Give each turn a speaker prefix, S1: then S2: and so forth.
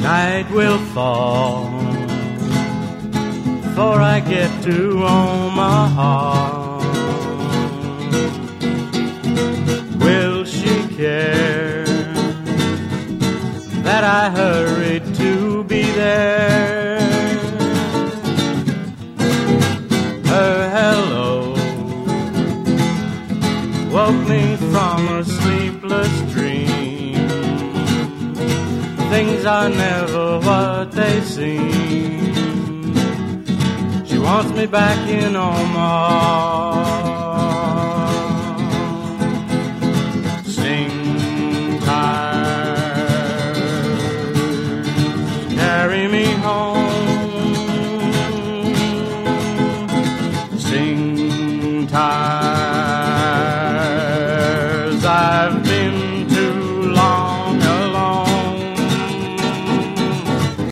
S1: night will fall before I get to Omaha. Will she care that I hurried to be there? Her hello woke me from a sleepless dream. Things are never what they seem. She wants me back in Omaha. Sing tires, carry me home. Sing tires, I've been